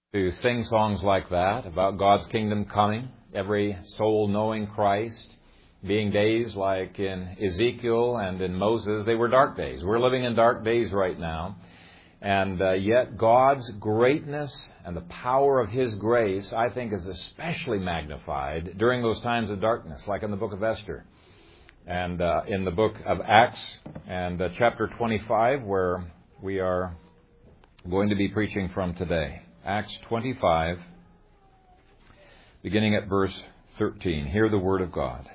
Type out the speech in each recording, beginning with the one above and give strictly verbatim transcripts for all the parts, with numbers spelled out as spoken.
to sing songs like that about God's kingdom coming, every soul knowing Christ, being days like in Ezekiel and in Moses. They were dark days. We're living in dark days right now. And uh, yet God's greatness and the power of His grace, I think, is especially magnified during those times of darkness, like in the book of Esther and uh, in the book of Acts and uh, chapter twenty-five, where we are going to be preaching from today. Acts twenty-five, beginning at verse thirteen. Hear the word of God.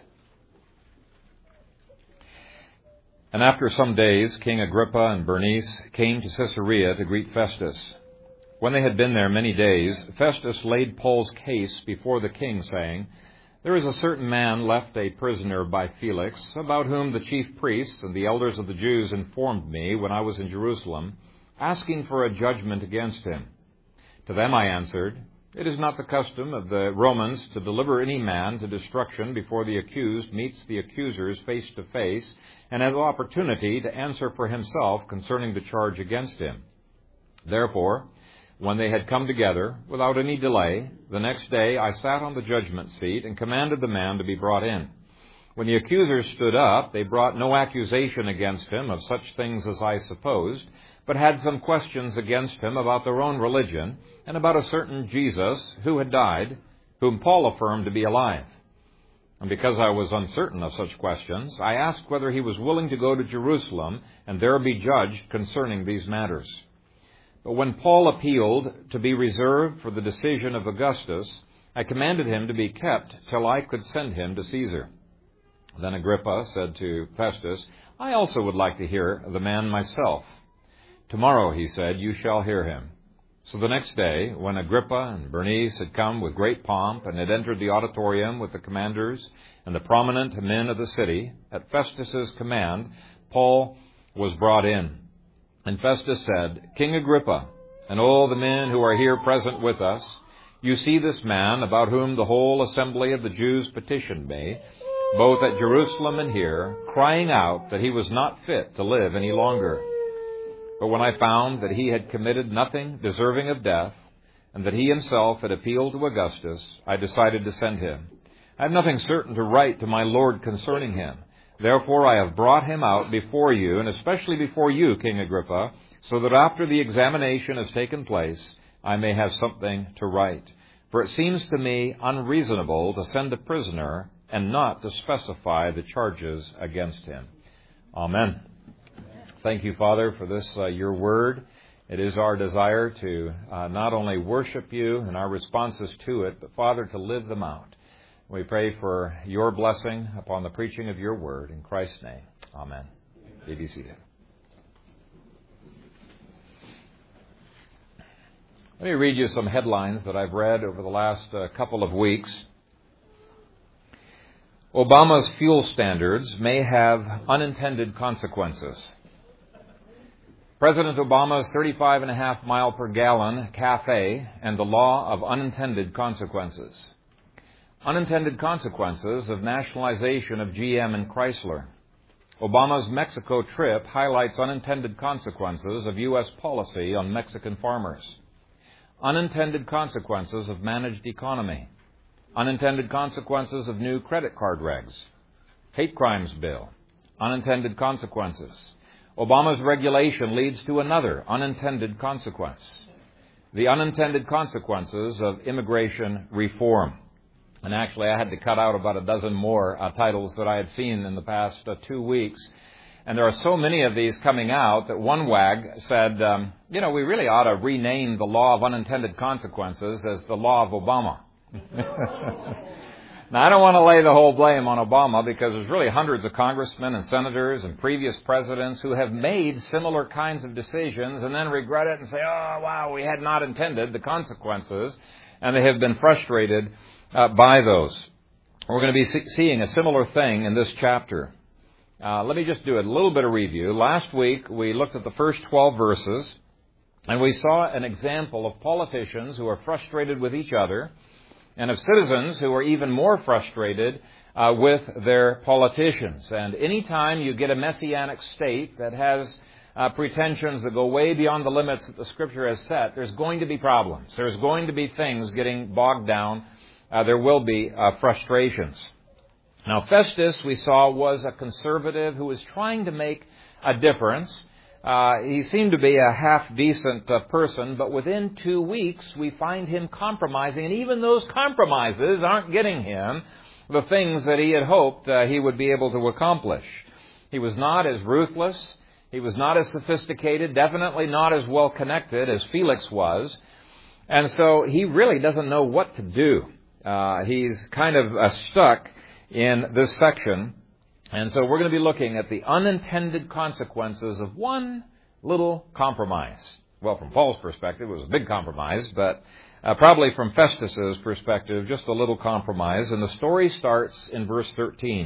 And after some days, King Agrippa and Bernice came to Caesarea to greet Festus. When they had been there many days, Festus laid Paul's case before the king, saying, "There is a certain man left a prisoner by Felix, about whom the chief priests and the elders of the Jews informed me when I was in Jerusalem, asking for a judgment against him. To them I answered, it is not the custom of the Romans to deliver any man to destruction before the accused meets the accusers face to face and has opportunity to answer for himself concerning the charge against him. Therefore, when they had come together, without any delay, the next day I sat on the judgment seat and commanded the man to be brought in. When the accusers stood up, they brought no accusation against him of such things as I supposed, but had some questions against him about their own religion and about a certain Jesus who had died, whom Paul affirmed to be alive. And because I was uncertain of such questions, I asked whether he was willing to go to Jerusalem and there be judged concerning these matters. But when Paul appealed to be reserved for the decision of Augustus, I commanded him to be kept till I could send him to Caesar. Then Agrippa said to Festus, I also would like to hear the man myself. Tomorrow, he said, you shall hear him. So the next day, when Agrippa and Bernice had come with great pomp and had entered the auditorium with the commanders and the prominent men of the city, at Festus's command, Paul was brought in. And Festus said, King Agrippa, and all the men who are here present with us, you see this man about whom the whole assembly of the Jews petitioned me, both at Jerusalem and here, crying out that he was not fit to live any longer. But when I found that he had committed nothing deserving of death, and that he himself had appealed to Augustus, I decided to send him. I have nothing certain to write to my Lord concerning him. Therefore I have brought him out before you, and especially before you, King Agrippa, so that after the examination has taken place, I may have something to write. For it seems to me unreasonable to send a prisoner and not to specify the charges against him. Amen. Thank you, Father, for this, uh, your word. It is our desire to uh, not only worship you and our responses to it, but, Father, to live them out. We pray for your blessing upon the preaching of your word. In Christ's name, amen. Be be seated. Let me read you some headlines that I've read over the last uh, couple of weeks. Obama's fuel standards may have unintended consequences. President Obama's thirty-five and a half mile per gallon cafe and the law of unintended consequences. Unintended consequences of nationalization of G M and Chrysler. Obama's Mexico trip highlights unintended consequences of U S policy on Mexican farmers. Unintended consequences of managed economy. Unintended consequences of new credit card regs. Hate crimes bill. Unintended consequences. Obama's regulation leads to another unintended consequence. The unintended consequences of immigration reform. And actually, I had to cut out about a dozen more uh, titles that I had seen in the past uh, two weeks. And there are so many of these coming out that one wag said, um, you know, we really ought to rename the law of unintended consequences as the law of Obama. Now, I don't want to lay the whole blame on Obama because there's really hundreds of congressmen and senators and previous presidents who have made similar kinds of decisions and then regret it and say, oh, wow, we had not intended the consequences, and they have been frustrated uh, by those. We're going to be see- seeing a similar thing in this chapter. Uh, let me just do a little bit of review. Last week, we looked at the first twelve verses, and we saw an example of politicians who are frustrated with each other, and of citizens who are even more frustrated uh, with their politicians. And any time you get a messianic state that has uh, pretensions that go way beyond the limits that the Scripture has set, there's going to be problems. There's going to be things getting bogged down. Uh, there will be uh, frustrations. Now, Festus, we saw, was a conservative who was trying to make a difference. Uh, he seemed to be a half-decent uh, person, but within two weeks we find him compromising, and even those compromises aren't getting him the things that he had hoped uh, he would be able to accomplish. He was not as ruthless, he was not as sophisticated, definitely not as well-connected as Felix was, and so he really doesn't know what to do. Uh, he's kind of uh, stuck in this section. And so we're going to be looking at the unintended consequences of one little compromise. Well, from Paul's perspective, it was a big compromise, but uh, probably from Festus's perspective, just a little compromise. And the story starts in verse thirteen.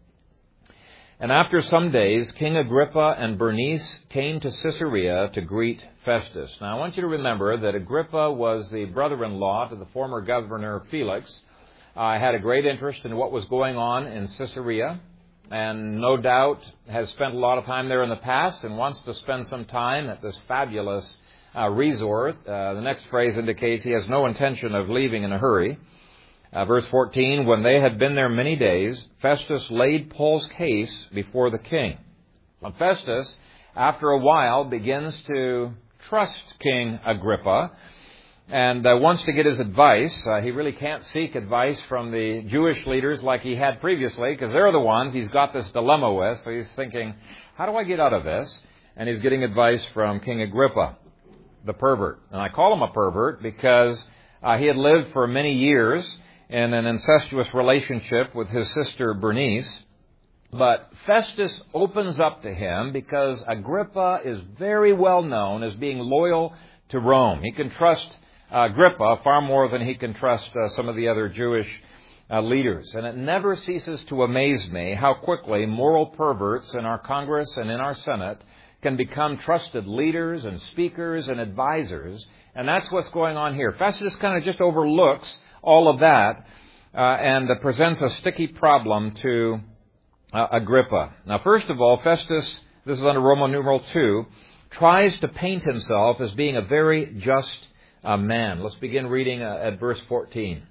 And after some days, King Agrippa and Bernice came to Caesarea to greet Festus. Now, I want you to remember that Agrippa was the brother-in-law to the former governor Felix. I uh, had a great interest in what was going on in Caesarea, and no doubt has spent a lot of time there in the past and wants to spend some time at this fabulous uh, resort. Uh, the next phrase indicates he has no intention of leaving in a hurry. Uh, verse fourteen, when they had been there many days, Festus laid Paul's case before the king. Now, Festus, after a while, begins to trust King Agrippa and uh, wants to get his advice. Uh, he really can't seek advice from the Jewish leaders like he had previously, because they're the ones he's got this dilemma with. So he's thinking, how do I get out of this? And he's getting advice from King Agrippa, the pervert. And I call him a pervert because uh, he had lived for many years in an incestuous relationship with his sister Bernice. But Festus opens up to him because Agrippa is very well known as being loyal to Rome. He can trust Agrippa far more than he can trust uh, some of the other Jewish uh, leaders. And it never ceases to amaze me how quickly moral perverts in our Congress and in our Senate can become trusted leaders and speakers and advisors. And that's what's going on here. Festus kind of just overlooks all of that uh, and uh, presents a sticky problem to uh, Agrippa. Now, first of all, Festus, this is under Roman numeral two, tries to paint himself as being a very just a man. Let's begin reading uh, at verse fourteen.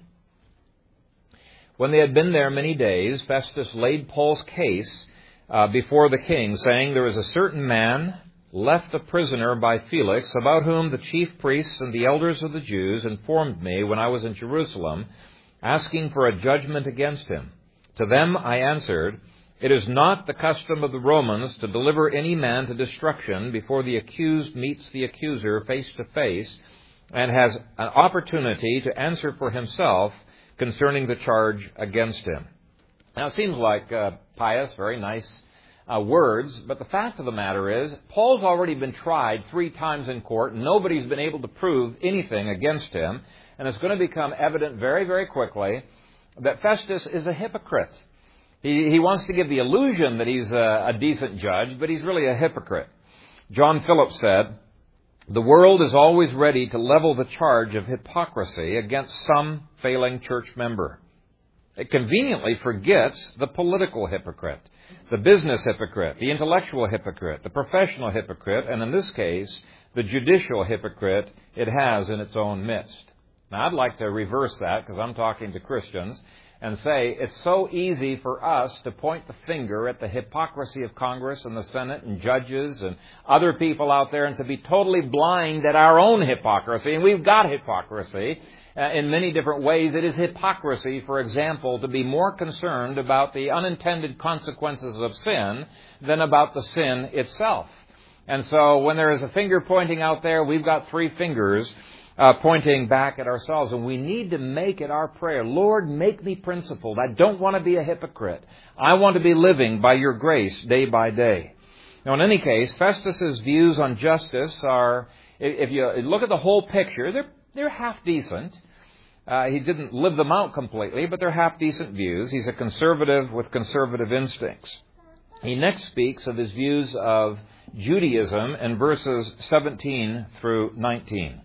When they had been there many days, Festus laid Paul's case uh, before the king, saying, there is a certain man left a prisoner by Felix, about whom the chief priests and the elders of the Jews informed me when I was in Jerusalem, asking for a judgment against him. To them I answered, it is not the custom of the Romans to deliver any man to destruction before the accused meets the accuser face to face, and has an opportunity to answer for himself concerning the charge against him. Now, it seems like uh, pious, very nice uh, words, but the fact of the matter is, Paul's already been tried three times in court, and nobody's been able to prove anything against him, and it's going to become evident very, very quickly that Festus is a hypocrite. He, he wants to give the illusion that he's a, a decent judge, but he's really a hypocrite. John Phillips said, the world is always ready to level the charge of hypocrisy against some failing church member. It conveniently forgets the political hypocrite, the business hypocrite, the intellectual hypocrite, the professional hypocrite, and in this case, the judicial hypocrite it has in its own midst. Now, I'd like to reverse that because I'm talking to Christians and say it's so easy for us to point the finger at the hypocrisy of Congress and the Senate and judges and other people out there and to be totally blind at our own hypocrisy. And we've got hypocrisy uh, in many different ways. It is hypocrisy, for example, to be more concerned about the unintended consequences of sin than about the sin itself. And so when there is a finger pointing out there, we've got three fingers Uh, pointing back at ourselves. And we need to make it our prayer, Lord, make me principled. I don't want to be a hypocrite. I want to be living by your grace day by day. Now, in any case, Festus's views on justice are, if you look at the whole picture, they're, they're half decent. Uh, he didn't live them out completely, but they're half decent views. He's a conservative with conservative instincts. He next speaks of his views of Judaism in verses seventeen through nineteen.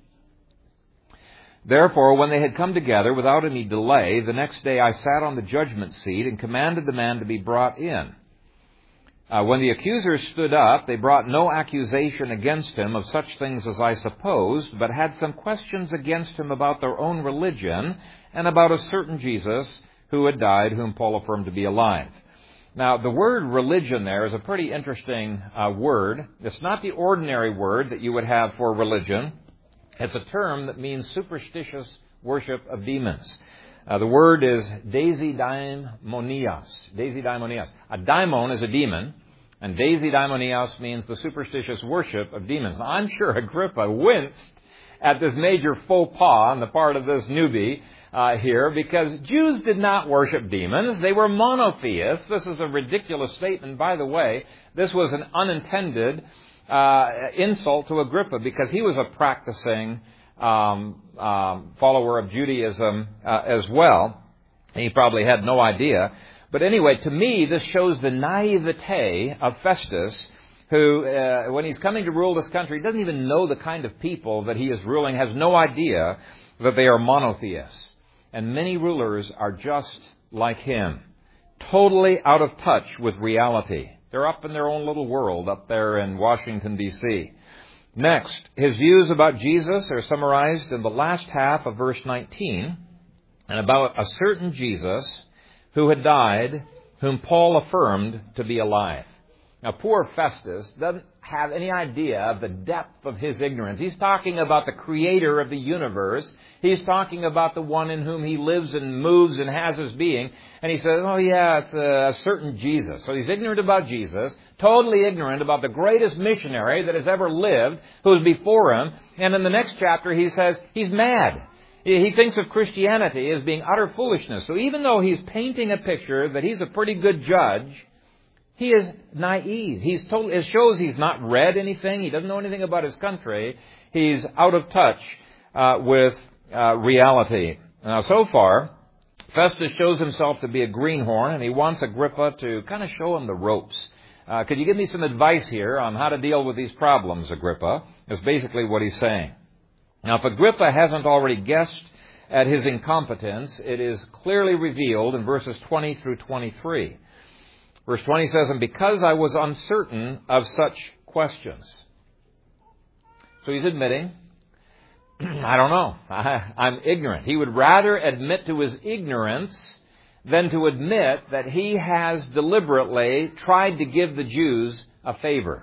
Therefore, when they had come together without any delay, the next day I sat on the judgment seat and commanded the man to be brought in. Uh, when the accusers stood up, they brought no accusation against him of such things as I supposed, but had some questions against him about their own religion and about a certain Jesus who had died, whom Paul affirmed to be alive. Now, the word religion there is a pretty interesting uh, word. It's not the ordinary word that you would have for religion. It's a term that means superstitious worship of demons. Uh, the word is daisydaimonias. Daisydaimonias. A daimon is a demon, and daisydaimonias means the superstitious worship of demons. Now, I'm sure Agrippa winced at this major faux pas on the part of this newbie uh, here, because Jews did not worship demons. They were monotheists. This is a ridiculous statement. By the way, this was an unintended uh, insult to Agrippa, because he was a practicing Um, um, follower of Judaism uh, as well. He probably had no idea. But anyway, to me, this shows the naivete of Festus, who, uh, when he's coming to rule this country, doesn't even know the kind of people that he is ruling, has no idea that they are monotheists. And many rulers are just like him, totally out of touch with reality. They're up in their own little world up there in Washington, D C Next, his views about Jesus are summarized in the last half of verse nineteen, and about a certain Jesus who had died, whom Paul affirmed to be alive. Now, poor Festus doesn't have any idea of the depth of his ignorance. He's talking about the creator of the universe. He's talking about the one in whom he lives and moves and has his being. And he says, oh yeah, it's a certain Jesus. So he's ignorant about Jesus, totally ignorant about the greatest missionary that has ever lived, who was before him. And in the next chapter he says he's mad. He thinks of Christianity as being utter foolishness. So even though he's painting a picture that he's a pretty good judge, he is naive. He's told, it shows he's not read anything. He doesn't know anything about his country. He's out of touch uh, with uh, reality. Now, so far, Festus shows himself to be a greenhorn, and he wants Agrippa to kind of show him the ropes. Uh, could you give me some advice here on how to deal with these problems, Agrippa? Is basically what he's saying. Now, if Agrippa hasn't already guessed at his incompetence, it is clearly revealed in verses twenty through twenty-three. Verse twenty says, and because I was uncertain of such questions. So he's admitting, I don't know, I, I'm ignorant. He would rather admit to his ignorance than to admit that he has deliberately tried to give the Jews a favor.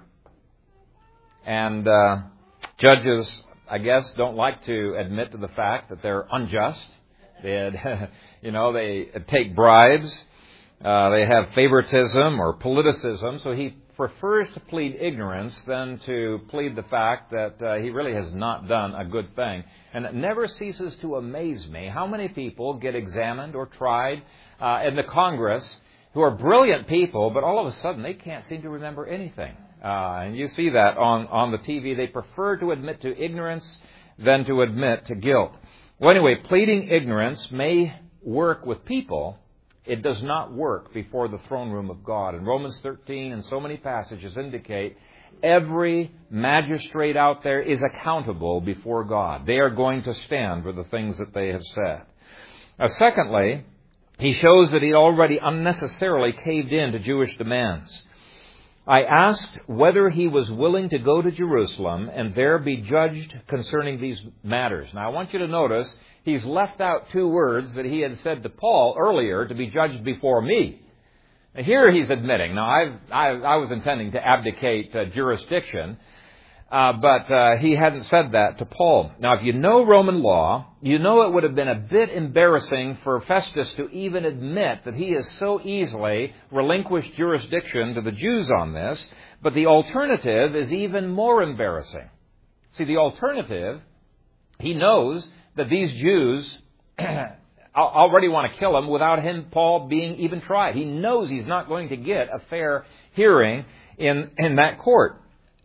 And uh, judges, I guess, don't like to admit to the fact that they're unjust. They, you know, they take bribes. Uh, they have favoritism or politicism, so he prefers to plead ignorance than to plead the fact that uh, he really has not done a good thing. And it never ceases to amaze me how many people get examined or tried uh, in the Congress who are brilliant people, but all of a sudden they can't seem to remember anything. Uh, and you see that on, on the T V. They prefer to admit to ignorance than to admit to guilt. Well, anyway, pleading ignorance may work with people. It does not work before the throne room of God. And Romans thirteen and so many passages indicate every magistrate out there is accountable before God. They are going to stand for the things that they have said. Now, secondly, he shows that he already unnecessarily caved in to Jewish demands. I asked whether he was willing to go to Jerusalem and there be judged concerning these matters. Now, I want you to notice he's left out two words that he had said to Paul earlier, to be judged before me. Now, here he's admitting, now I've, I, I was intending to abdicate uh, jurisdiction, uh, but uh, he hadn't said that to Paul. Now, if you know Roman law, you know it would have been a bit embarrassing for Festus to even admit that he has so easily relinquished jurisdiction to the Jews on this, but the alternative is even more embarrassing. See, the alternative, he knows that these Jews already want to kill him without him, Paul, being even tried. He knows he's not going to get a fair hearing in, in that court.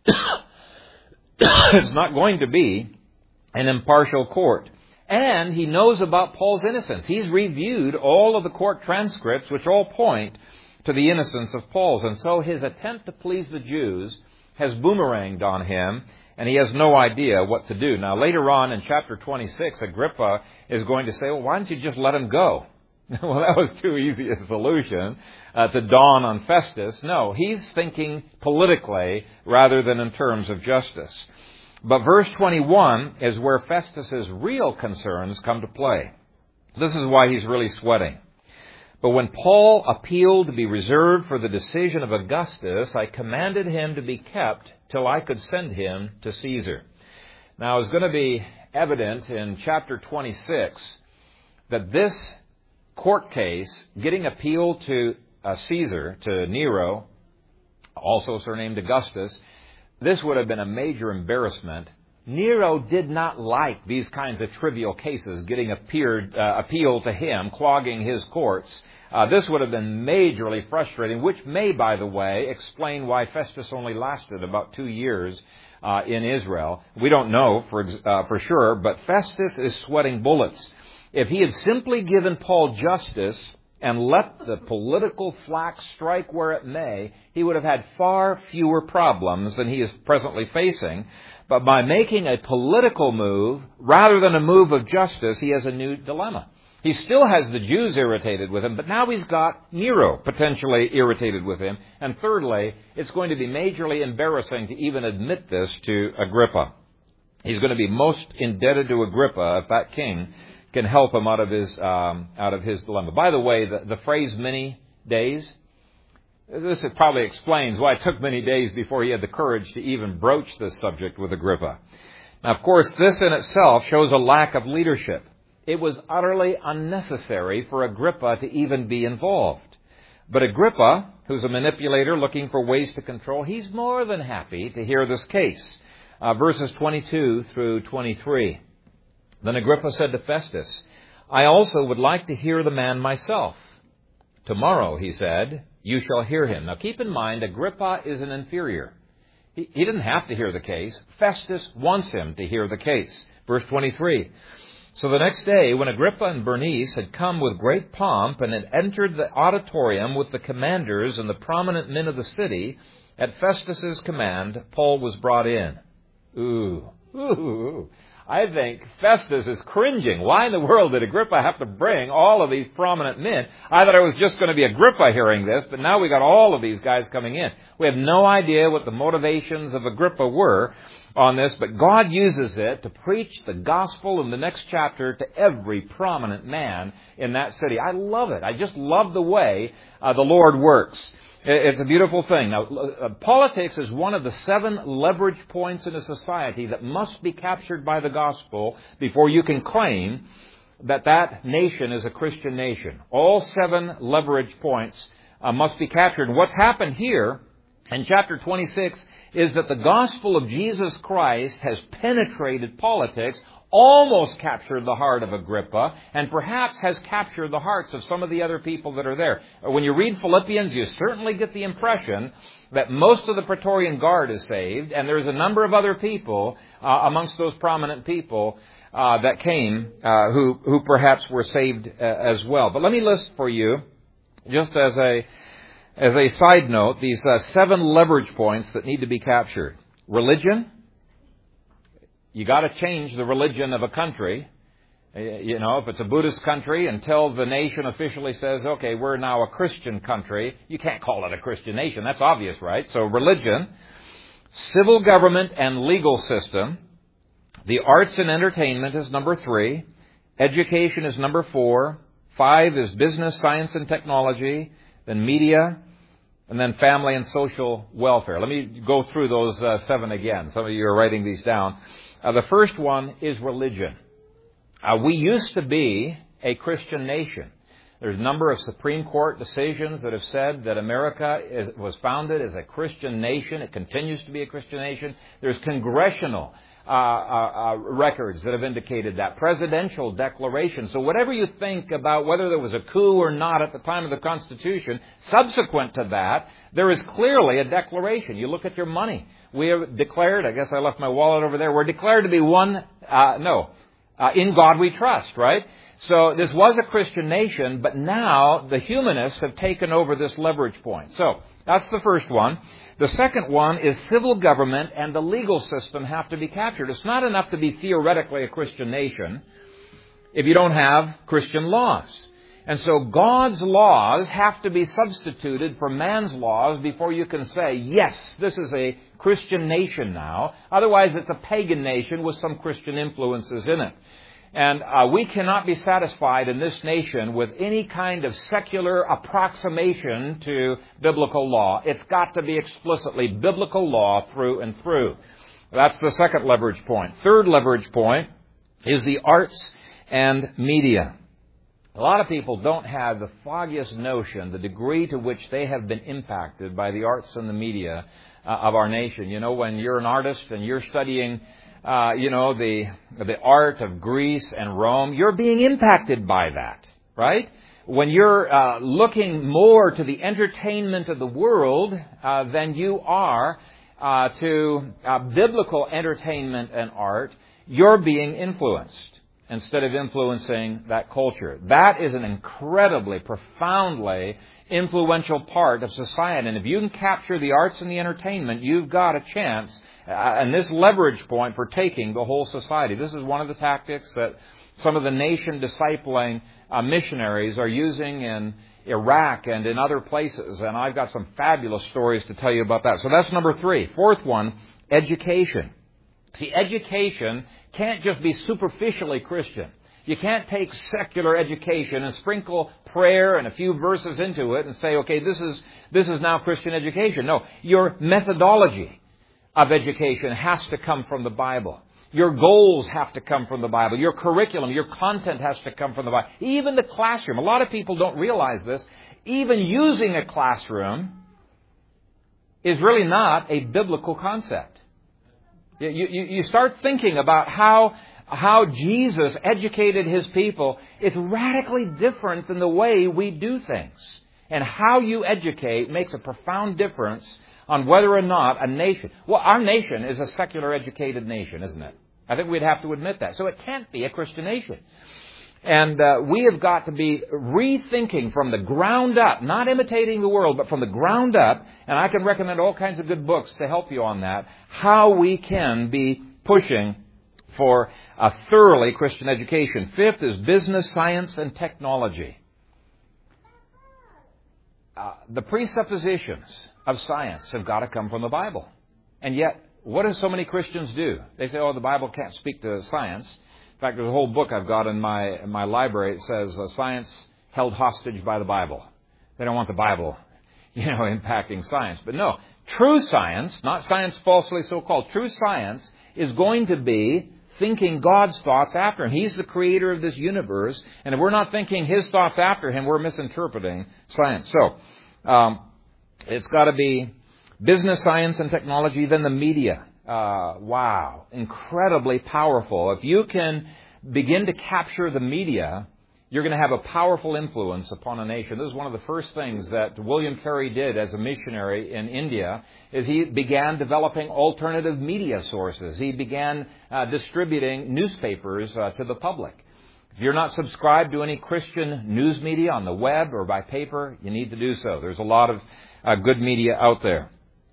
It's not going to be an impartial court. And he knows about Paul's innocence. He's reviewed all of the court transcripts, which all point to the innocence of Paul's. And so his attempt to please the Jews has boomeranged on him, and he has no idea what to do. Now, later on in chapter twenty-six, Agrippa is going to say, well, why don't you just let him go? Well, that was too easy a solution uh, to dawn on Festus. No, he's thinking politically rather than in terms of justice. But verse twenty-one is where Festus's real concerns come to play. This is why he's really sweating. But when Paul appealed to be reserved for the decision of Augustus, I commanded him to be kept till I could send him to Caesar. Now, it's going to be evident in chapter twenty-six that this court case, getting appealed to uh, Caesar, to Nero, also surnamed Augustus, this would have been a major embarrassment. Nero did not like these kinds of trivial cases getting appeared, uh, appealed to him, clogging his courts. Uh, this would have been majorly frustrating, which may, by the way, explain why Festus only lasted about two years uh, in Israel. We don't know for, uh, for sure, but Festus is sweating bullets. If he had simply given Paul justice and let the political flack strike where it may, he would have had far fewer problems than he is presently facing. But by making a political move rather than a move of justice, he has a new dilemma. He still has the Jews irritated with him, but now he's got Nero potentially irritated with him. And thirdly, it's going to be majorly embarrassing to even admit this to Agrippa. He's going to be most indebted to Agrippa if that king can help him out of his um, out of his dilemma. By the way, the, the phrase many days, this probably explains why it took many days before he had the courage to even broach this subject with Agrippa. Now, of course, this in itself shows a lack of leadership. It was utterly unnecessary for Agrippa to even be involved. But Agrippa, who's a manipulator looking for ways to control, he's more than happy to hear this case. Uh, verses twenty-two through twenty-three. Then Agrippa said to Festus, I also would like to hear the man myself. Tomorrow, he said, you shall hear him. Now keep in mind, Agrippa is an inferior. He, he didn't have to hear the case. Festus wants him to hear the case. Verse twenty-three. So the next day, when Agrippa and Bernice had come with great pomp and had entered the auditorium with the commanders and the prominent men of the city, at Festus's command, Paul was brought in. Ooh, ooh, I think Festus is cringing. Why in the world did Agrippa have to bring all of these prominent men? I thought it was just going to be Agrippa hearing this, but now we got all of these guys coming in. We have no idea what the motivations of Agrippa were on this, but God uses it to preach the gospel in the next chapter to every prominent man in that city. I love it. I just love the way uh, the Lord works. It's a beautiful thing. Now, uh, politics is one of the seven leverage points in a society that must be captured by the gospel before you can claim that that nation is a Christian nation. All seven leverage points uh, must be captured. And what's happened here in chapter twenty-six is that the gospel of Jesus Christ has penetrated politics, almost captured the heart of Agrippa, and perhaps has captured the hearts of some of the other people that are there. When you read Philippians, you certainly get the impression that most of the Praetorian Guard is saved, and there's a number of other people uh, amongst those prominent people uh, that came uh, who, who perhaps were saved uh, as well. But let me list for you, just as a as a side note, these uh, seven leverage points that need to be captured. Religion. You got to change the religion of a country. You know, if it's a Buddhist country, until the nation officially says, okay, we're now a Christian country, you can't call it a Christian nation. That's obvious, right? So religion, civil government and legal system. The arts and entertainment is number three. Education is number four. Five is business, science, and technology. Then media. And then family and social welfare. Let me go through those uh, seven again. Some of you are writing these down. Uh, the first one is religion. Uh, we used to be a Christian nation. There's a number of Supreme Court decisions that have said that America is, was founded as a Christian nation. It continues to be a Christian nation. There's congressional uh, uh, uh, records that have indicated that. Presidential declarations. So whatever you think about whether there was a coup or not at the time of the Constitution, subsequent to that, there is clearly a declaration. You look at your money. We have declared, I guess I left my wallet over there, we're declared to be one, uh, no, uh, in God we trust, right? So this was a Christian nation, but now the humanists have taken over this leverage point. So that's the first one. The second one is civil government and the legal system have to be captured. It's not enough to be theoretically a Christian nation if you don't have Christian laws. And so God's laws have to be substituted for man's laws before you can say, yes, this is a Christian nation now. Otherwise, it's a pagan nation with some Christian influences in it. And uh, we cannot be satisfied in this nation with any kind of secular approximation to biblical law. It's got to be explicitly biblical law through and through. That's the second leverage point. Third leverage point is the arts and media. A lot of people don't have the foggiest notion, the degree to which they have been impacted by the arts and the media uh, of our nation. You know, when you're an artist and you're studying Uh, you know, the the art of Greece and Rome, you're being impacted by that, right? When you're uh, looking more to the entertainment of the world uh, than you are uh, to uh, biblical entertainment and art, you're being influenced instead of influencing that culture. That is an incredibly, profoundly influential part of society. And if you can capture the arts and the entertainment, you've got a chance. Uh, and this leverage point for taking the whole society. This is one of the tactics that some of the nation discipling uh, missionaries are using in Iraq and in other places. And I've got some fabulous stories to tell you about that. So that's number three. Fourth one, education. See, education can't just be superficially Christian. You can't take secular education and sprinkle prayer and a few verses into it and say, okay, this is this is now Christian education. No, your methodology of education has to come from the Bible. Your goals have to come from the Bible. Your curriculum, your content has to come from the Bible. Even the classroom. A lot of people don't realize this. Even using a classroom is really not a biblical concept. You, you, you start thinking about how, how Jesus educated His people. It's radically different than the way we do things. And how you educate makes a profound difference on whether or not a nation... Well, our nation is a secular educated nation, isn't it? I think we'd have to admit that. So it can't be a Christian nation. And uh, we have got to be rethinking from the ground up, not imitating the world, but from the ground up, and I can recommend all kinds of good books to help you on that, how we can be pushing for a thoroughly Christian education. Fifth is business, science, and technology. Uh, the presuppositions of science have got to come from the Bible. And yet, what do so many Christians do? They say, oh, the Bible can't speak to science. In fact, there's a whole book I've got in my in my library. It says, uh, Science Held Hostage by the Bible. They don't want the Bible, you know, impacting science. But no, true science, not science falsely so-called, true science is going to be thinking God's thoughts after Him. He's the creator of this universe. And if we're not thinking His thoughts after Him, we're misinterpreting science. So, um, it's got to be business, science, and technology. Then the media. Uh, wow. Incredibly powerful. If you can begin to capture the media, you're going to have a powerful influence upon a nation. This is one of the first things that William Carey did as a missionary in India, is he began developing alternative media sources. He began uh, distributing newspapers uh, to the public. If you're not subscribed to any Christian news media on the web or by paper, you need to do so. There's a lot of uh, good media out there.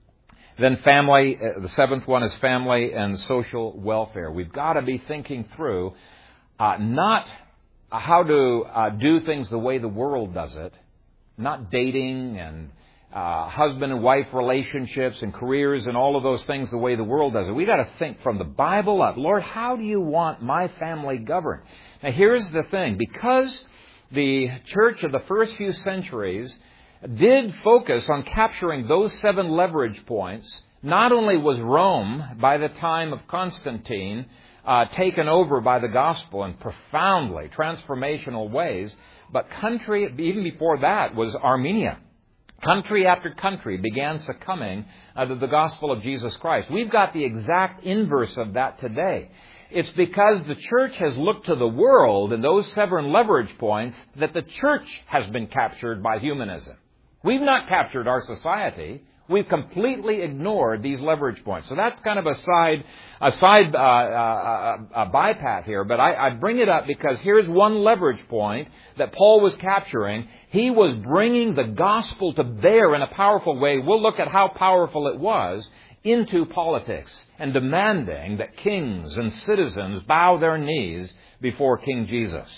Then family, uh, the seventh one is family and social welfare. We've got to be thinking through uh, not how to uh, do things the way the world does it, not dating and uh, husband and wife relationships and careers and all of those things the way the world does it. We've got to think from the Bible up. Lord, how do you want my family governed? Now, here's the thing. Because the church of the first few centuries did focus on capturing those seven leverage points, not only was Rome, by the time of Constantine, uh, taken over by the gospel in profoundly transformational ways, but country, even before that, was Armenia. Country after country began succumbing uh, to the gospel of Jesus Christ. We've got the exact inverse of that today. It's because the church has looked to the world and those seven leverage points that the church has been captured by humanism. We've not captured our society. We've completely ignored these leverage points. So that's kind of a side, a side uh, uh, a bypath here. But I, I bring it up because here's one leverage point that Paul was capturing. He was bringing the gospel to bear in a powerful way. We'll look at how powerful it was into politics and demanding that kings and citizens bow their knees before King Jesus.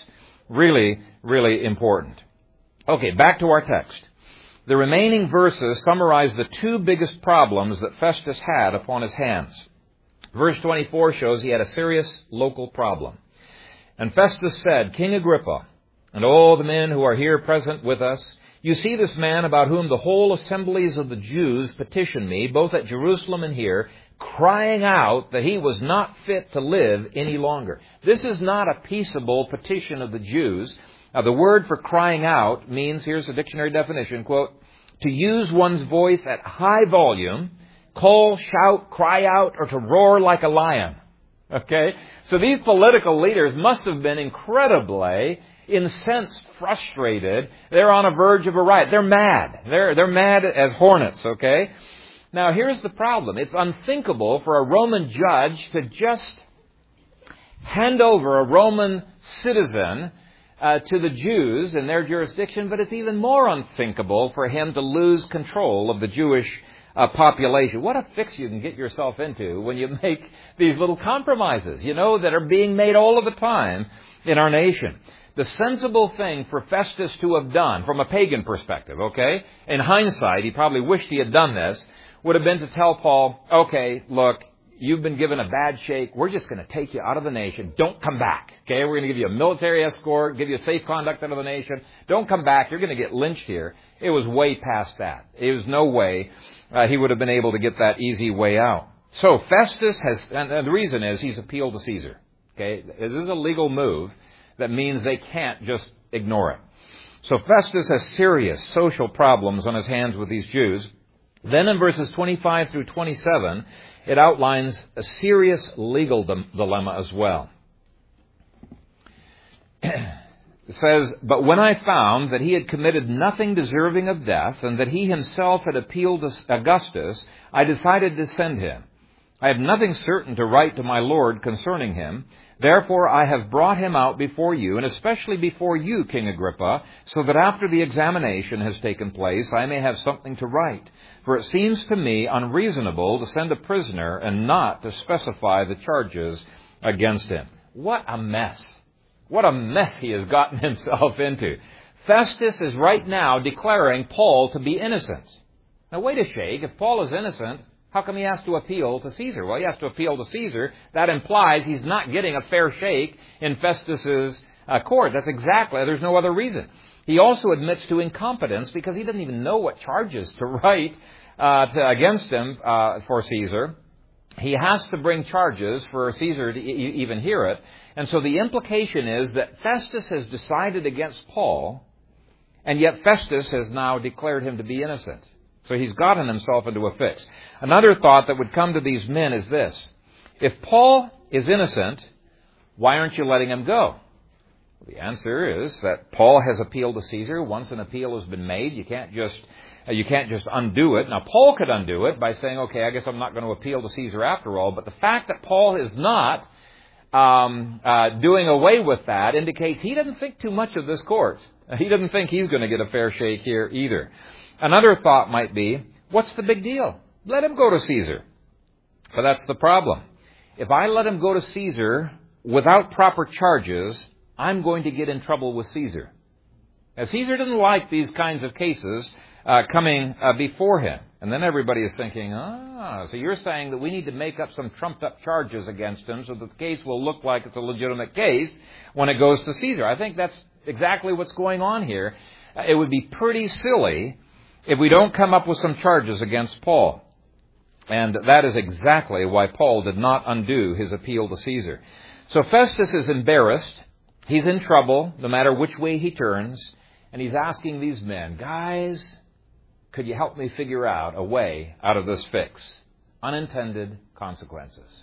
Really, really important. Okay, back to our text. The remaining verses summarize the two biggest problems that Festus had upon his hands. Verse twenty-four shows he had a serious local problem. And Festus said, King Agrippa, and all the men who are here present with us, you see this man about whom the whole assemblies of the Jews petitioned me, both at Jerusalem and here, crying out that he was not fit to live any longer. This is not a peaceable petition of the Jews. Now, the word for crying out means, here's a dictionary definition, quote, to use one's voice at high volume, call, shout, cry out, or to roar like a lion. Okay? So these political leaders must have been incredibly incensed, frustrated. They're on a verge of a riot. They're mad. They're, they're mad as hornets, okay? Now, here's the problem. It's unthinkable for a Roman judge to just hand over a Roman citizen uh, to the Jews in their jurisdiction, but it's even more unthinkable for him to lose control of the Jewish uh, population. What a fix you can get yourself into when you make these little compromises, you know, that are being made all of the time in our nation. The sensible thing for Festus to have done, from a pagan perspective, okay, in hindsight, he probably wished he had done this, would have been to tell Paul, okay, look, you've been given a bad shake. We're just going to take you out of the nation. Don't come back. Okay, we're going to give you a military escort, give you a safe conduct out of the nation. Don't come back. You're going to get lynched here. It was way past that. There was no way uh, he would have been able to get that easy way out. So Festus has, and, and the reason is he's appealed to Caesar. Okay, this is a legal move that means they can't just ignore it. So Festus has serious social problems on his hands with these Jews. Then in verses twenty-five through twenty-seven, it outlines a serious legal dilemma as well. It says, but when I found that he had committed nothing deserving of death and that he himself had appealed to Augustus, I decided to send him. I have nothing certain to write to my Lord concerning him. Therefore I have brought him out before you, and especially before you, King Agrippa, so that after the examination has taken place, I may have something to write. For it seems to me unreasonable to send a prisoner and not to specify the charges against him. What a mess. What a mess he has gotten himself into. Festus is right now declaring Paul to be innocent. Now wait a shake. If Paul is innocent, how come he has to appeal to Caesar? Well, he has to appeal to Caesar. That implies he's not getting a fair shake in Festus's uh, court. That's exactly, there's no other reason. He also admits to incompetence because he doesn't even know what charges to write uh, to, against him uh, for Caesar. He has to bring charges for Caesar to e- even hear it. And so the implication is that Festus has decided against Paul, and yet Festus has now declared him to be innocent. So he's gotten himself into a fix. Another thought that would come to these men is this. If Paul is innocent, why aren't you letting him go? The answer is that Paul has appealed to Caesar. Once an appeal has been made, you can't just uh, you can't just undo it. Now, Paul could undo it by saying, okay, I guess I'm not going to appeal to Caesar after all. But the fact that Paul is not um, uh, doing away with that indicates he doesn't think too much of this court. He doesn't think he's going to get a fair shake here either. Another thought might be, what's the big deal? Let him go to Caesar. But that's the problem. If I let him go to Caesar without proper charges, I'm going to get in trouble with Caesar. Now, Caesar didn't like these kinds of cases uh, coming uh, before him. And then everybody is thinking, ah, so you're saying that we need to make up some trumped-up charges against him so that the case will look like it's a legitimate case when it goes to Caesar. I think that's exactly what's going on here. Uh, it would be pretty silly if we don't come up with some charges against Paul. And that is exactly why Paul did not undo his appeal to Caesar. So Festus is embarrassed. He's in trouble, no matter which way he turns. And he's asking these men, guys, could you help me figure out a way out of this fix? Unintended consequences.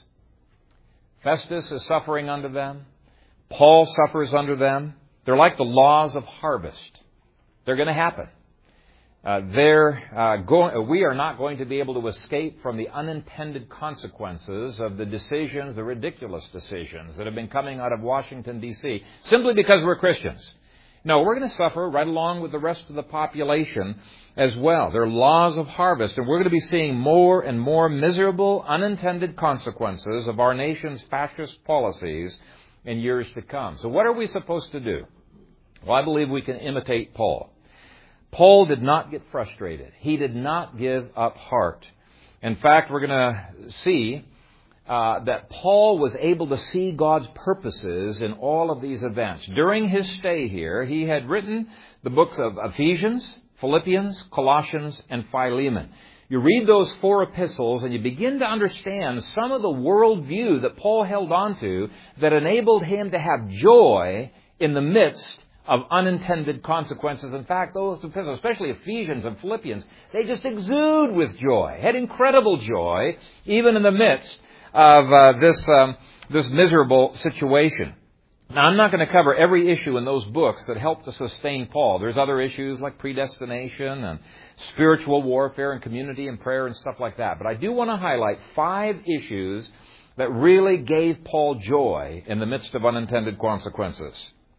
Festus is suffering under them. Paul suffers under them. They're like the laws of harvest. They're going to happen. Uh, they're, uh, going, we are not going to be able to escape from the unintended consequences of the decisions, the ridiculous decisions that have been coming out of Washington, D C, simply because we're Christians. No, we're going to suffer right along with the rest of the population as well. There are laws of harvest, and we're going to be seeing more and more miserable, unintended consequences of our nation's fascist policies in years to come. So what are we supposed to do? Well, I believe we can imitate Paul. Paul did not get frustrated. He did not give up heart. In fact, we're going to see uh, that Paul was able to see God's purposes in all of these events. During his stay here, he had written the books of Ephesians, Philippians, Colossians, and Philemon. You read those four epistles and you begin to understand some of the worldview that Paul held on to that enabled him to have joy in the midst of unintended consequences. In fact, those epistles, especially Ephesians and Philippians, they just exude with joy, had incredible joy, even in the midst of uh, this um, this miserable situation. Now, I'm not going to cover every issue in those books that helped to sustain Paul. There's other issues like predestination and spiritual warfare and community and prayer and stuff like that. But I do want to highlight five issues that really gave Paul joy in the midst of unintended consequences.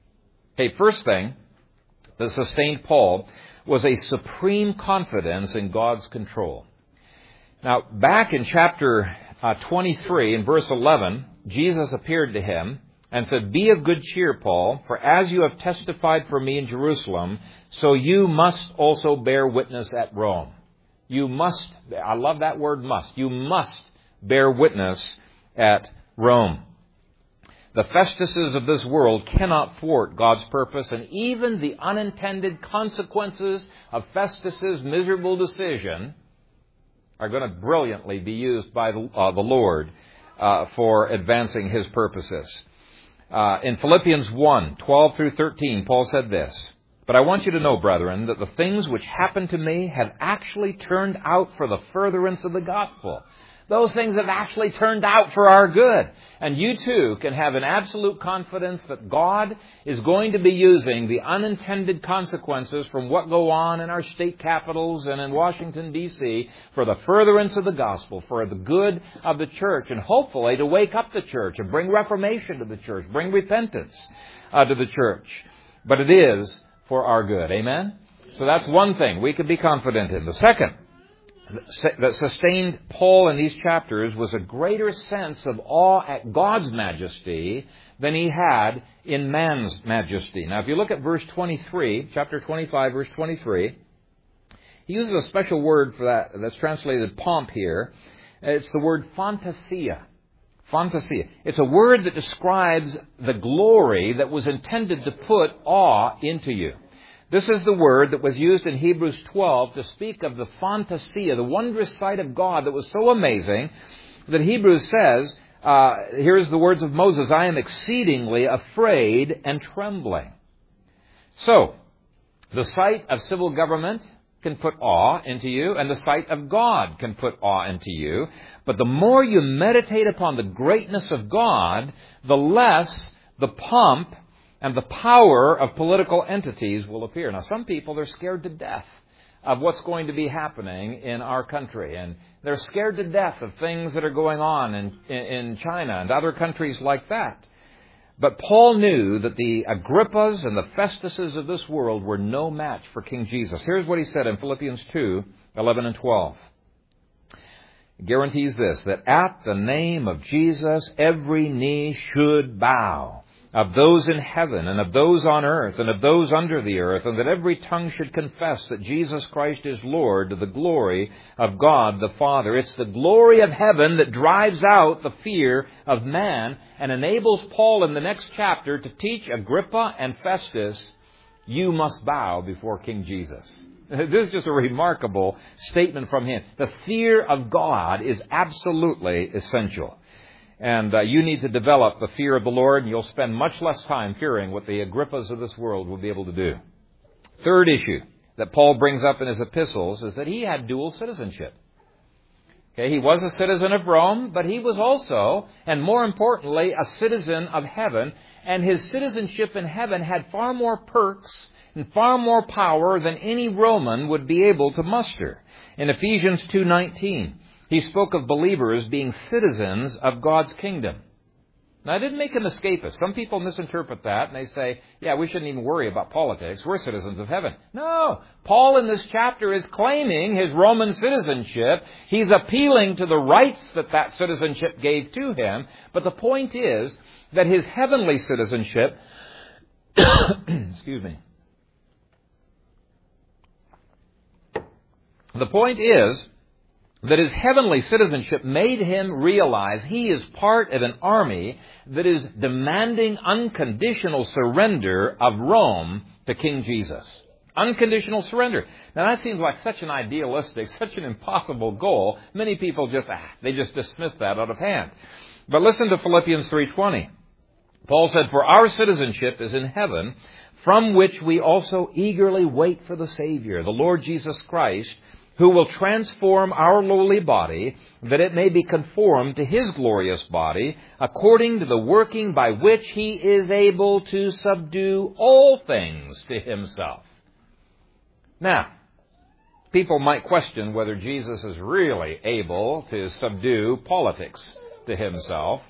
Okay, first thing that sustained Paul was a supreme confidence in God's control. Now, back in chapter uh, twenty-three, in verse eleven, Jesus appeared to him and said, "Be of good cheer, Paul, for as you have testified for me in Jerusalem, so you must also bear witness at Rome." You must, I love that word must, you must bear witness at Rome. The Festuses of this world cannot thwart God's purpose, and even the unintended consequences of Festus's miserable decision are going to brilliantly be used by the, uh, the Lord uh, for advancing His purposes. Uh, in Philippians one, twelve through thirteen, Paul said this, "But I want you to know, brethren, that the things which happened to me have actually turned out for the furtherance of the gospel." Those things have actually turned out for our good. And you too can have an absolute confidence that God is going to be using the unintended consequences from what go on in our state capitals and in Washington, D C for the furtherance of the gospel, for the good of the church, and hopefully to wake up the church and bring reformation to the church, bring repentance uh, to the church. But it is for our good. Amen? So that's one thing we can be confident in. The second that sustained Paul in these chapters was a greater sense of awe at God's majesty than he had in man's majesty. Now, if you look at verse twenty-three, chapter twenty-five, verse twenty-three, he uses a special word for that that's translated pomp here. It's the word fantasia. Fantasia. It's a word that describes the glory that was intended to put awe into you. This is the word that was used in Hebrews twelve to speak of the fantasia, the wondrous sight of God that was so amazing that Hebrews says, uh, here's the words of Moses, "I am exceedingly afraid and trembling." So, the sight of civil government can put awe into you, and the sight of God can put awe into you. But the more you meditate upon the greatness of God, the less the pomp and the power of political entities will appear. Now, some people, they're scared to death of what's going to be happening in our country. And they're scared to death of things that are going on in, in China and other countries like that. But Paul knew that the Agrippas and the Festuses of this world were no match for King Jesus. Here's what he said in Philippians two, eleven and twelve. He guarantees this, that at the name of Jesus, every knee should bow, of those in heaven and of those on earth and of those under the earth, and that every tongue should confess that Jesus Christ is Lord, to the glory of God the Father. It's the glory of heaven that drives out the fear of man and enables Paul in the next chapter to teach Agrippa and Festus, you must bow before King Jesus. This is just a remarkable statement from him. The fear of God is absolutely essential. And uh, you need to develop the fear of the Lord, and you'll spend much less time fearing what the Agrippas of this world will be able to do. Third issue that Paul brings up in his epistles is that he had dual citizenship. Okay, he was a citizen of Rome, but he was also, and more importantly, a citizen of heaven. And his citizenship in heaven had far more perks and far more power than any Roman would be able to muster. In Ephesians two nineteen, he spoke of believers being citizens of God's kingdom. Now, I didn't make him escapist. Some people misinterpret that, and they say, yeah, we shouldn't even worry about politics. We're citizens of heaven. No. Paul in this chapter is claiming his Roman citizenship. He's appealing to the rights that that citizenship gave to him. But the point is that his heavenly citizenship Excuse me. The point is that his heavenly citizenship made him realize he is part of an army that is demanding unconditional surrender of Rome to King Jesus. Unconditional surrender. Now that seems like such an idealistic, such an impossible goal. Many people just, ah, they just dismiss that out of hand. But listen to Philippians three twenty. Paul said, "For our citizenship is in heaven, from which we also eagerly wait for the Savior, the Lord Jesus Christ, who will transform our lowly body, that it may be conformed to His glorious body, according to the working by which He is able to subdue all things to Himself." Now, people might question whether Jesus is really able to subdue politics to Himself.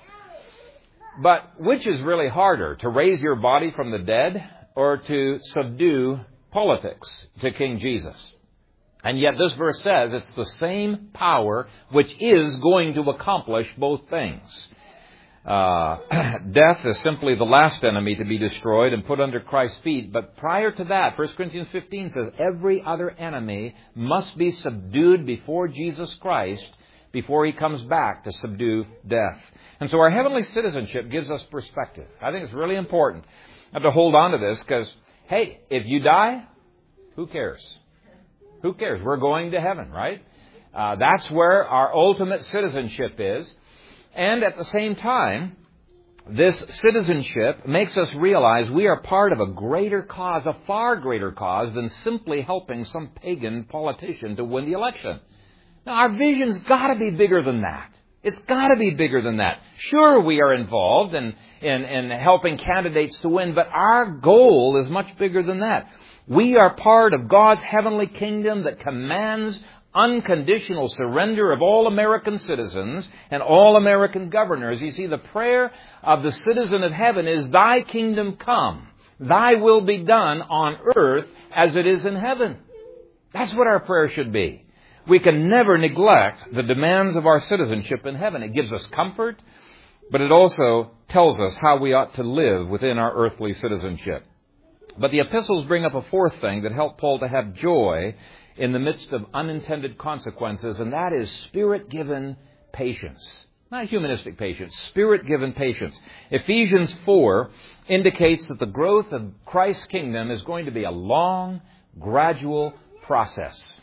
But which is really harder, to raise your body from the dead or to subdue politics to King Jesus? And yet this verse says it's the same power which is going to accomplish both things. Uh, death is simply the last enemy to be destroyed and put under Christ's feet. But prior to that, First Corinthians fifteen says every other enemy must be subdued before Jesus Christ before He comes back to subdue death. And so our heavenly citizenship gives us perspective. I think it's really important to hold on to this because, hey, if you die, who cares? Who cares? We're going to heaven, right? Uh, that's where our ultimate citizenship is. And at the same time, this citizenship makes us realize we are part of a greater cause, a far greater cause than simply helping some pagan politician to win the election. Now, our vision's got to be bigger than that. It's got to be bigger than that. Sure, we are involved in, in, in helping candidates to win, but our goal is much bigger than that. We are part of God's heavenly kingdom that commands unconditional surrender of all American citizens and all American governors. You see, the prayer of the citizen of heaven is, "Thy kingdom come, Thy will be done on earth as it is in heaven." That's what our prayer should be. We can never neglect the demands of our citizenship in heaven. It gives us comfort, but it also tells us how we ought to live within our earthly citizenship. But the epistles bring up a fourth thing that helped Paul to have joy in the midst of unintended consequences, and that is Spirit-given patience. Not humanistic patience, Spirit-given patience. Ephesians four indicates that the growth of Christ's kingdom is going to be a long, gradual process.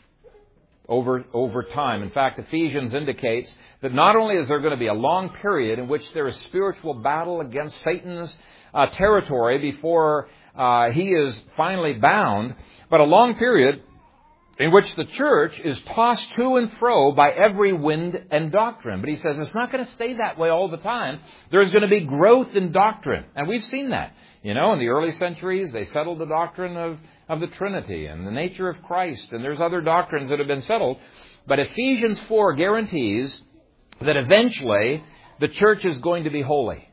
Over, over time. In fact, Ephesians indicates that not only is there going to be a long period in which there is spiritual battle against Satan's uh, territory before uh, he is finally bound, but a long period in which the church is tossed to and fro by every wind and doctrine. But he says it's not going to stay that way all the time. There's going to be growth in doctrine. And we've seen that. You know, in the early centuries, they settled the doctrine of of the Trinity and the nature of Christ, and there's other doctrines that have been settled. But Ephesians four guarantees that eventually the church is going to be holy.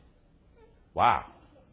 Wow.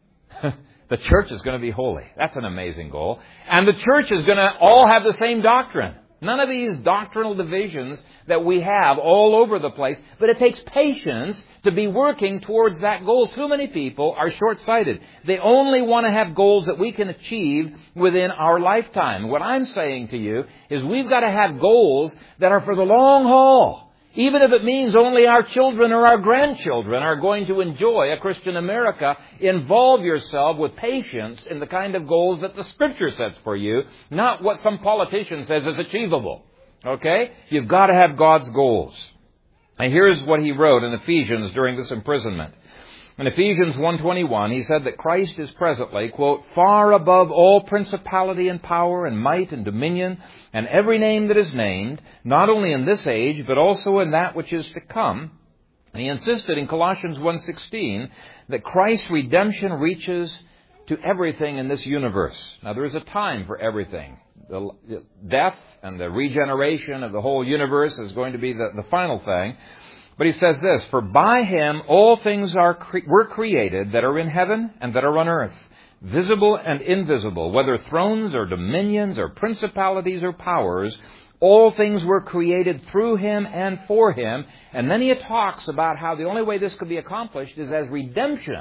The church is going to be holy. That's an amazing goal. And the church is going to all have the same doctrine. None of these doctrinal divisions that we have all over the place. But it takes patience to be working towards that goal. Too many people are short-sighted. They only want to have goals that we can achieve within our lifetime. What I'm saying to you is we've got to have goals that are for the long haul. Even if it means only our children or our grandchildren are going to enjoy a Christian America, involve yourself with patience in the kind of goals that the Scripture sets for you, not what some politician says is achievable. Okay? You've got to have God's goals. And here's what he wrote in Ephesians during this imprisonment. In Ephesians one twenty-one, he said that Christ is presently, quote, "far above all principality and power and might and dominion and every name that is named, not only in this age, but also in that which is to come." And he insisted in Colossians one sixteen that Christ's redemption reaches to everything in this universe. Now, there is a time for everything. The death and the regeneration of the whole universe is going to be the, the final thing. But he says this, "For by Him all things are cre- were created that are in heaven and that are on earth, visible and invisible, whether thrones or dominions or principalities or powers. All things were created through Him and for Him." And then he talks about how the only way this could be accomplished is as redemption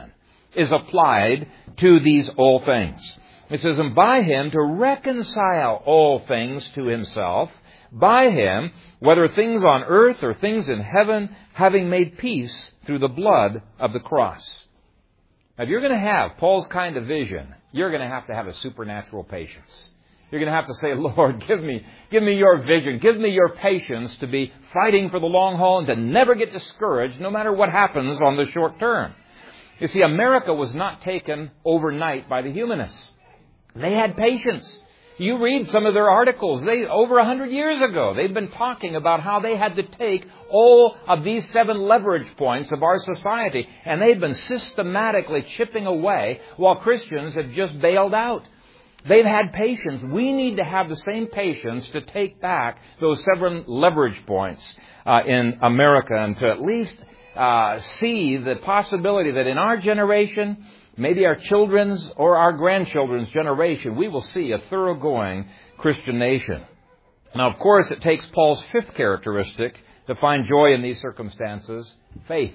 is applied to these all things. It says, and by him to reconcile all things to himself, by him, whether things on earth or things in heaven, having made peace through the blood of the cross. Now, if you're going to have Paul's kind of vision, you're going to have to have a supernatural patience. You're going to have to say, Lord, give me, give me your vision. Give me your patience to be fighting for the long haul and to never get discouraged no matter what happens on the short term. You see, America was not taken overnight by the humanists. They had patience. You read some of their articles. They over a hundred years ago, they've been talking about how they had to take all of these seven leverage points of our society, and they've been systematically chipping away while Christians have just bailed out. They've had patience. We need to have the same patience to take back those seven leverage points uh, in America and to at least uh, see the possibility that in our generation, maybe our children's or our grandchildren's generation, we will see a thoroughgoing Christian nation. Now, of course, it takes Paul's fifth characteristic to find joy in these circumstances, faith.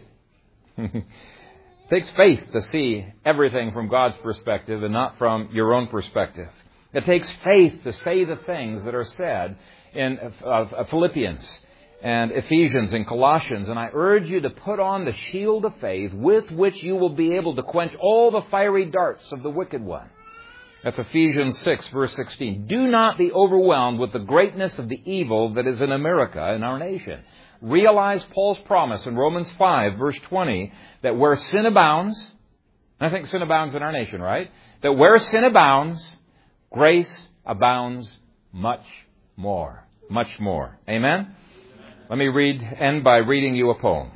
It takes faith to see everything from God's perspective and not from your own perspective. It takes faith to say the things that are said in uh, Philippians and Ephesians and Colossians. And I urge you to put on the shield of faith with which you will be able to quench all the fiery darts of the wicked one. That's Ephesians six, verse sixteen. Do not be overwhelmed with the greatness of the evil that is in America, in our nation. Realize Paul's promise in Romans five, verse twenty, that where sin abounds, I think sin abounds in our nation, right? That where sin abounds, grace abounds much more. Much more. Amen? Let me read, end by reading you a poem.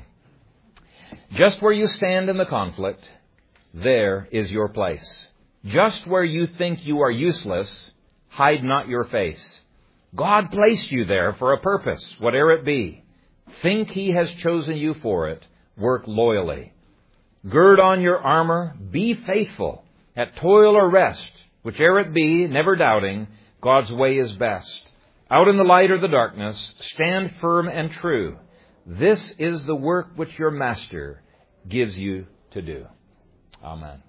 Just where you stand in the conflict, there is your place. Just where you think you are useless, hide not your face. God placed you there for a purpose, whatever it be. Think He has chosen you for it. Work loyally. Gird on your armor. Be faithful. At toil or rest, whichever it be, never doubting, God's way is best. Out in the light or the darkness, stand firm and true. This is the work which your Master gives you to do. Amen.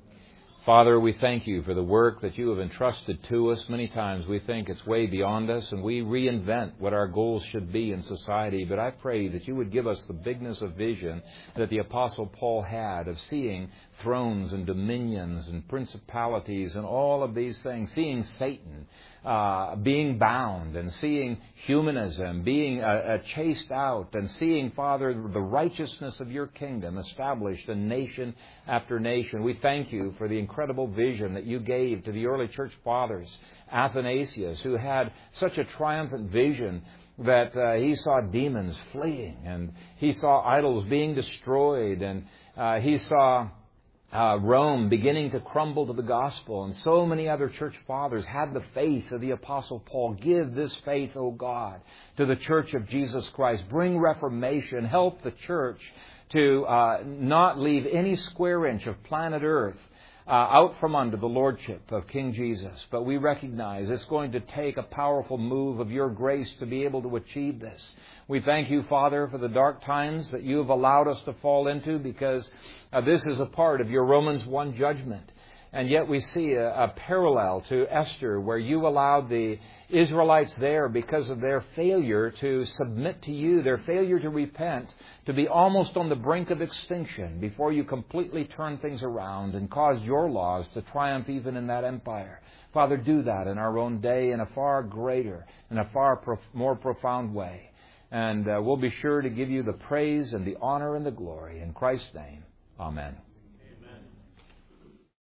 Father, we thank you for the work that you have entrusted to us. Many times we think it's way beyond us and we reinvent what our goals should be in society. But I pray that you would give us the bigness of vision that the Apostle Paul had of seeing thrones and dominions and principalities and all of these things, seeing Satan uh, being bound and seeing humanism being uh, uh, chased out and seeing, Father, the righteousness of your kingdom established in nation after nation. We thank you for the incredible vision that you gave to the early church fathers, Athanasius, who had such a triumphant vision that uh, he saw demons fleeing and he saw idols being destroyed and uh, he saw uh, Rome beginning to crumble to the gospel. And so many other church fathers had the faith of the Apostle Paul. Give this faith, O God, to the church of Jesus Christ. Bring reformation. Help the church to uh, not leave any square inch of planet Earth Uh, out from under the lordship of King Jesus. But we recognize it's going to take a powerful move of your grace to be able to achieve this. We thank you, Father, for the dark times that you have allowed us to fall into, because uh, this is a part of your Romans one judgment. And yet we see a, a parallel to Esther, where you allowed the Israelites there, because of their failure to submit to you, their failure to repent, to be almost on the brink of extinction before you completely turn things around and caused your laws to triumph even in that empire. Father, do that in our own day in a far greater, in a far prof- more profound way. And uh, we'll be sure to give you the praise and the honor and the glory. In Christ's name, amen.